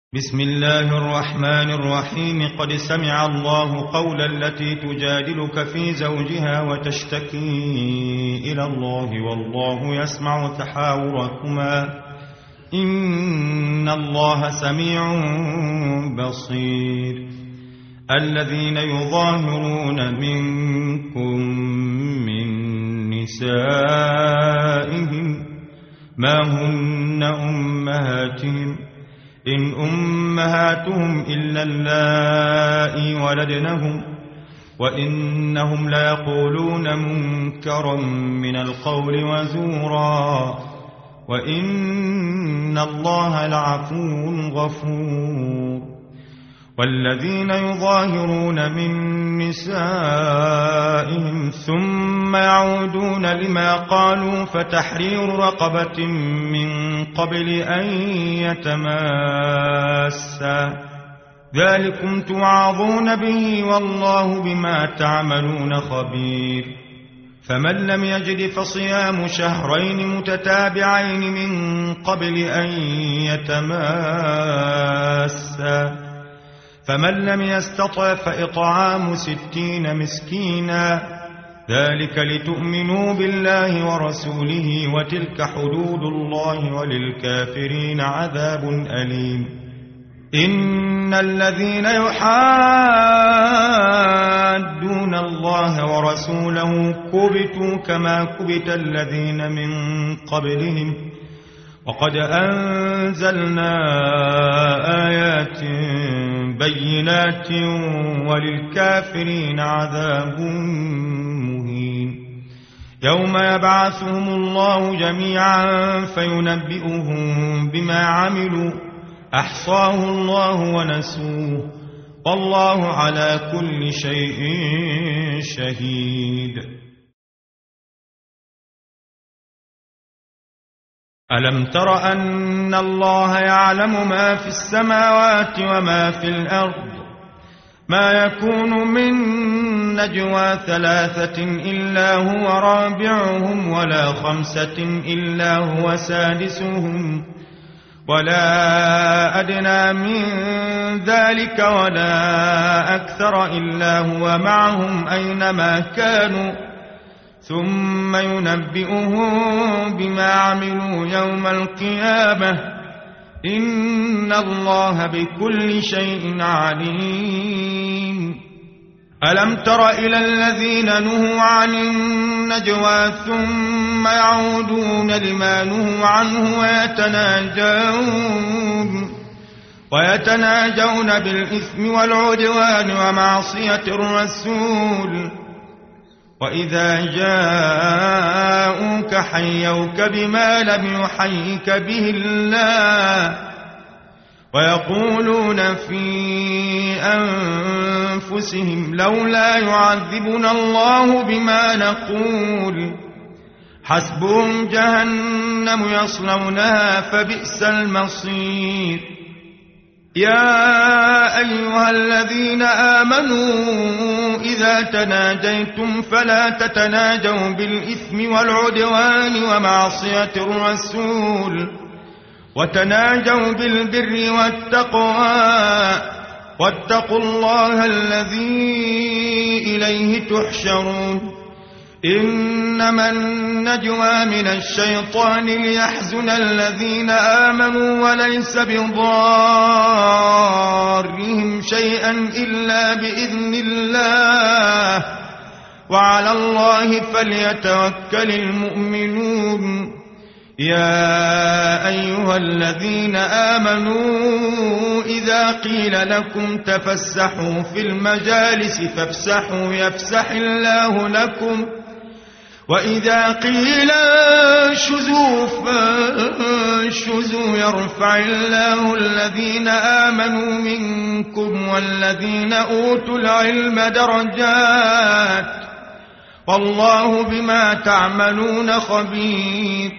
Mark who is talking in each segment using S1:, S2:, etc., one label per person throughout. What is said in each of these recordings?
S1: بسم الله الرحمن الرحيم. قد سمع الله قول التي تجادلك في زوجها وتشتكي إلى الله والله يسمع تحاوركما إن الله سميع بصير. الذين يظاهرون منكم من نسائهم ما هن أمهاتهم إن أمهاتهم إلا اللائي ولدنهم وإنهم ليقولون منكرا من القول وزورا وإن الله لعفو غفور. والذين يظاهرون من نسائهم ثم يعودون لما قالوا فتحرير رقبة من قبل أن يتماسا ذلكم توعظون به والله بما تعملون خبير. فمن لم يجد فصيام شهرين متتابعين من قبل أن يتماسا فمن لم يستطع فإطعام 60 مسكينا ذلك لتؤمنوا بالله ورسوله وتلك حدود الله وللكافرين عذاب أليم. إن الذين يحادون الله ورسوله كبتوا كما كبت الذين من قبلهم وقد أنزلنا آيات بينات وللكافرين عذاب مهين. يوم يبعثهم الله جميعا فينبئهم بما عملوا أحصاه الله ونسوه والله على كل شيء شهيد. ألم تر أن الله يعلم ما في السماوات وما في الأرض ما يكون من نجوى 3 إلا هو رابعهم ولا 5 إلا هو سادسهم ولا أدنى من ذلك ولا أكثر إلا هو معهم أينما كانوا ثم ينبئهم بما عملوا يوم القيامة إن الله بكل شيء عليم. ألم تر إلى الذين نهوا عن النجوى ثم يعودون لما نهوا عنه ويتناجون بالإثم والعدوان ومعصية الرسول وإذا جاءوك حيوك بما لم يحيك به الله ويقولون في أنفسهم لولا يعذبنا الله بما نقول حسبهم جهنم يصلونها فبئس المصير. يا أيها الذين آمنوا إذا تناجيتم فلا تتناجوا بالإثم والعدوان ومعصية الرسول وتناجوا بالبر والتقوى واتقوا الله الذي إليه تحشرون. إنما النجوى من الشيطان ليحزن الذين آمنوا وليس بضارهم شيئا إلا بإذن الله وعلى الله فليتوكل المؤمنون. يا أيها الذين آمنوا إذا قيل لكم تفسحوا في المجالس فافسحوا يفسح الله لكم وإذا قيل انشزوا فانشزوا يرفع الله الذين آمنوا منكم والذين أوتوا العلم درجات والله بما تعملون خبير.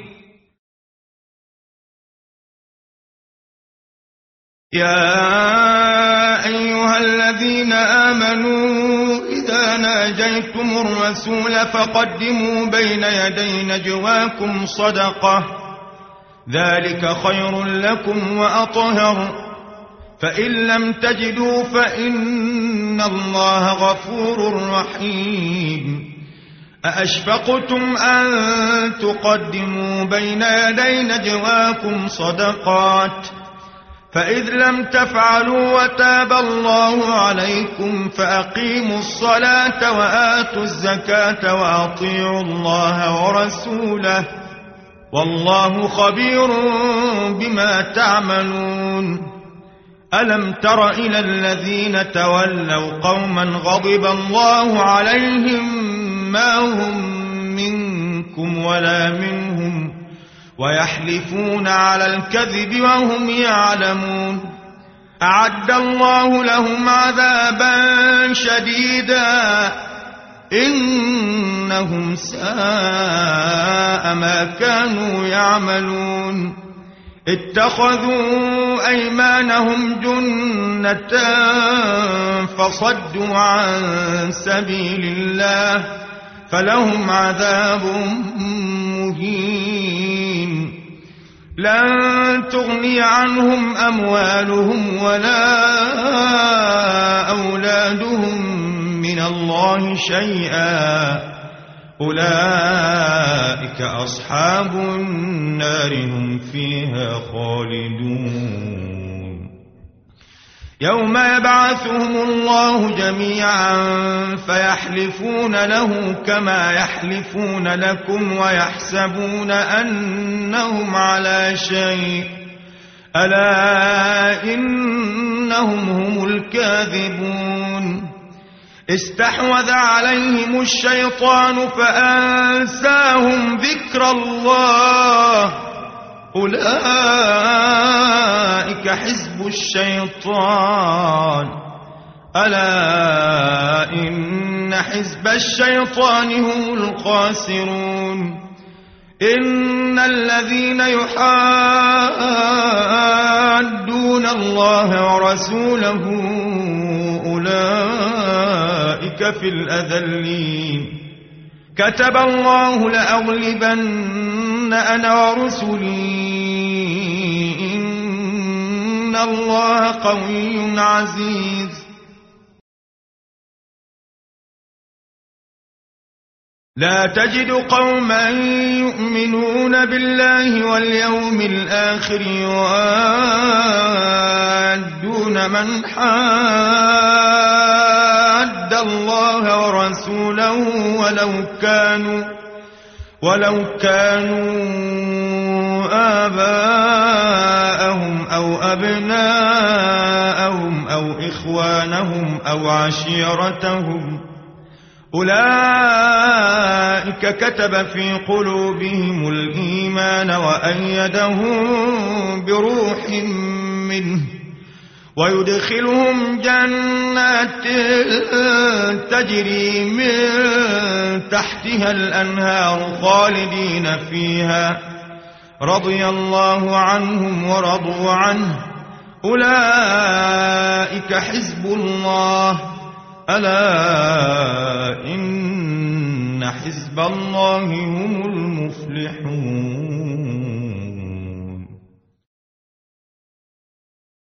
S1: يا أيها الذين آمنوا إذا ناجيتم الرسول فقدموا بين يدي نجواكم صدقة ذلك خير لكم وأطهر فإن لم تجدوا فإن الله غفور رحيم. أأشفقتم أن تقدموا بين يدي نجواكم صدقات فإذ لم تفعلوا وتاب الله عليكم فأقيموا الصلاة وآتوا الزكاة وأطيعوا الله ورسوله والله خبير بما تعملون. ألم تر إلى الذين تولوا قوما غضب الله عليهم ما هم منكم ولا منهم ويحلفون على الكذب وهم يعلمون. أعد الله لهم عذابا شديدا إنهم ساء ما كانوا يعملون. اتخذوا أيمانهم جنة فصدوا عن سبيل الله فلهم عذاب مهين. لن تغني عنهم أموالهم ولا أولادهم من الله شيئا أولئك أصحاب النار هم فيها خالدون. يوم يبعثهم الله جميعا فيحلفون له كما يحلفون لكم ويحسبون أنهم على شيء ألا إنهم هم الكاذبون. استحوذ عليهم الشيطان فأنساهم ذكر الله أولئك حزب الشيطان ألا إن حزب الشيطان هم الخاسرون. إن الذين يحادون الله ورسوله أولئك في الأذلين. كتب الله لأغلبن أنا ورسلي إن الله قوي عزيز. لا تجد قوما يؤمنون بالله واليوم الآخر يوادون من حاد الله ورسوله ولو كانوا آباءهم أو أبناءهم أو إخوانهم أو عشيرتهم أولئك كتب في قلوبهم الإيمان وأيدهم بروح منه ويدخلهم جنات تجري من تحتها الأنهار خالدين فيها رضي الله عنهم ورضوا عنه أولئك حزب الله ألا إن حزب الله هم المفلحون.